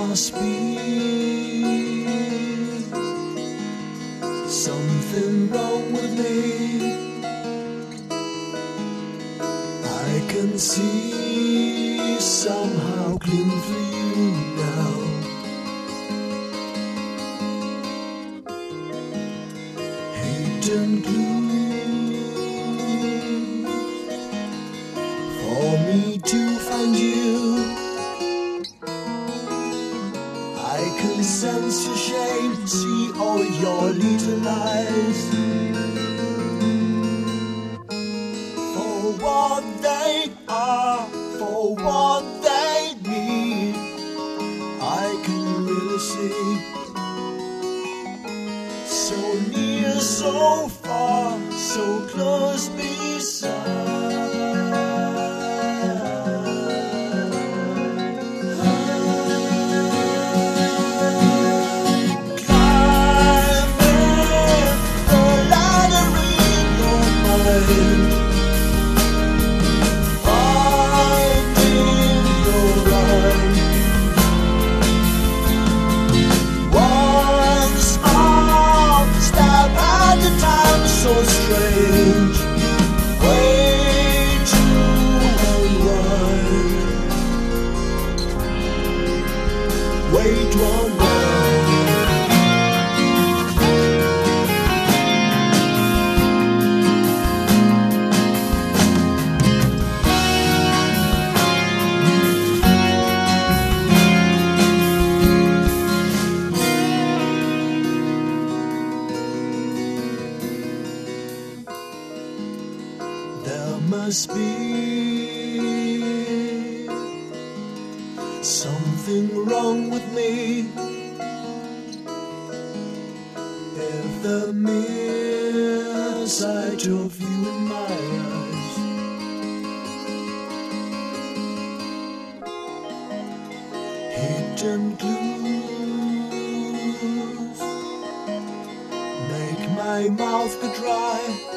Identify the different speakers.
Speaker 1: must be something wrong with me. I can see somehow clean for you now. Hidden clues for me to find you. I can sense your shame, see all your little lies. For what they are, for what they mean, I can really see. So near, so far, so close beside. So strange, way too unwind, way too unwind. There must be something wrong with me. If the mere sight of you in my eyes hidden clues make my mouth go dry.